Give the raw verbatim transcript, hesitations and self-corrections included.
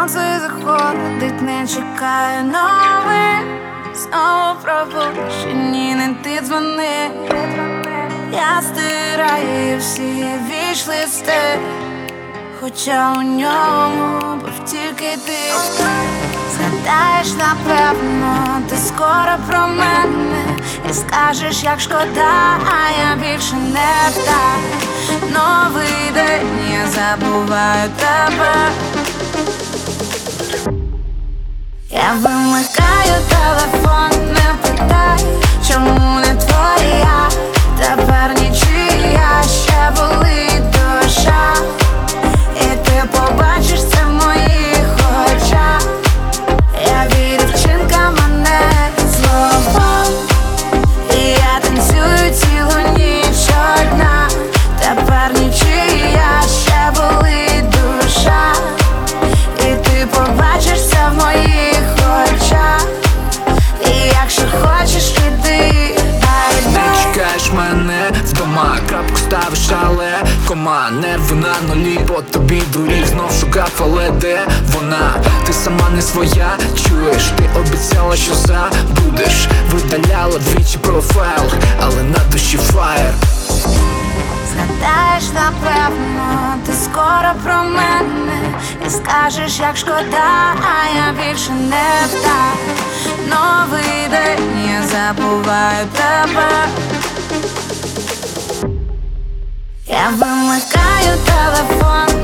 сонце заходить, не чекає новин. Знову пробуджені, не ти дзвони. Я стираю всі віч-листи, хоча у ньому був тільки ти. Згадаєш, напевно, ти скоро про мене і скажеш, як шкода, а я більше не та. Новий день, я забуваю тебе. Я вимикаю телефон, не питай, чому не твоя. Тепер нічия, ще болить душа. І ти побачиш це в моїх очах. Я вірю вчинкам, а не словам. І я танцюю цілу ніч одна. Тепер нічия, ще болить душа. І ти побачиш це в моїх очах. І якщо хочеш, іди. Ти чекаєш мене вдома, крапку ставиш, але кома, нерви на нулі, по тобі дурі, знов шукав, але де вона? Ти сама не своя, чуєш, ти обіцяла, що забудеш. Видаляла двічі профайл, але на душі фаєр. Згадаєш, напевно, ти скоро про мене і скажеш, як шкода, а я більше не та. Новий день, я забуваю тебе. Я вимикаю телефон,